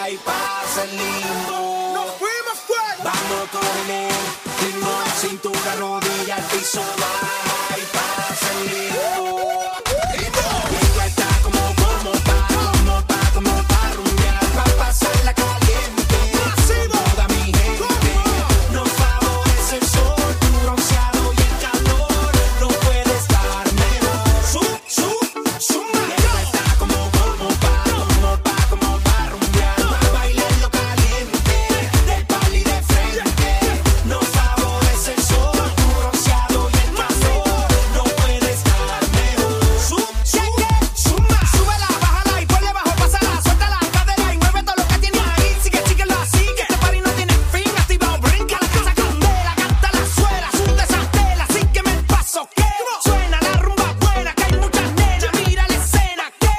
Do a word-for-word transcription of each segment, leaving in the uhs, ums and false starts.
y pasa el limbo. Nos fuimos fuerte. Vamos con el ritmo, cintura, rodilla, al piso, va y pasa el limbo. Esto está como, como pa, como pa, como pa rumbear, pa pasarla caliente. Toda mi gente nos favorece el sol, tu bronceado y el calor. No puede estar mejor. Sub, sub, suma. Esto está como, como pa, como pa, como pa rumbear, pa bailarlo caliente, del pali de frente. Nos favorece el sol, tu bronceado y el calor. No puede estar mejor. Sub, sub, suma. Súbela, bájala y ponle bajo, pásala, suelta la cadera y mueve todo lo que tienes ahí. Sigue, síguelo así, que este party no tiene fin. Activa o brinca, la casa candela, canta la suela, sunta esa tela, sígueme el paso que suena la rumba buena, que hay muchas nenas, mira la escena que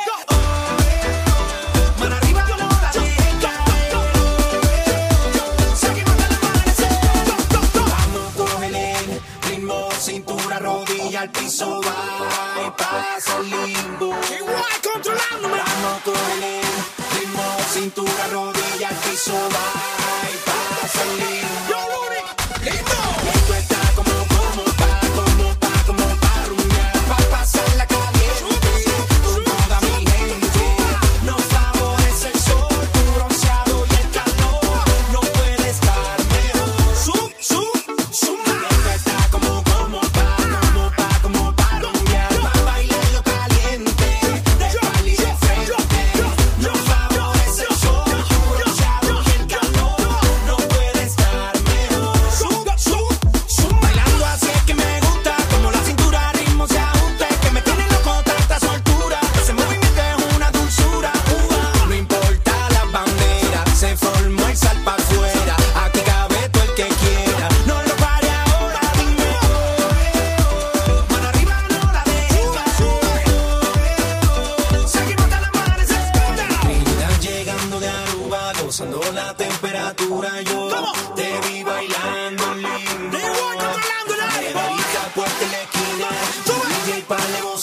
mano arriba no la dejes caer. Seguimos hasta el amanecer. Vamos, cógele el ritmo, cintura, rodilla, al piso, va y pasa el limbo. Igual controlándome. Vamos, cógele el ritmo, cintura, rodilla, al piso, va y pasa el limbo. Yo, Rudy, listo. Esto está como, como pa, como pa, como pa rumbear, pa pasarla caliente. Con toda mi gente nos favorece el sol, tu bronceado y el calor. No puede estar mejor. Sub, sub, suma. Esto está como, como pa, como pa, como pa rumbear, pa bailarlo caliente, del pali de frente. Nos favorece el sol, tu bronceado y el calor. No puede estar mejor. Sub, sub, suma. Bailando así es que me gusta, como la cintura al ritmo se ajusta, es que me tiene loco tanta soltura, ese movimiento es una dulzura. Uva. No importa las banderas, se formó el sal pa' afuera, aquí cabe todo el que quiera, no lo pare ahora, dime oh, oh, oh. Mano arriba no la dejes caer. Seguimos hasta el amanecer. Trinidad llegando de Aruba, gozando la temperatura, yo ¿Cómo? te vi bailando lindo. Igual controlando el aire, boy. Margarita, puerta en la esquina, Sube. D J pa'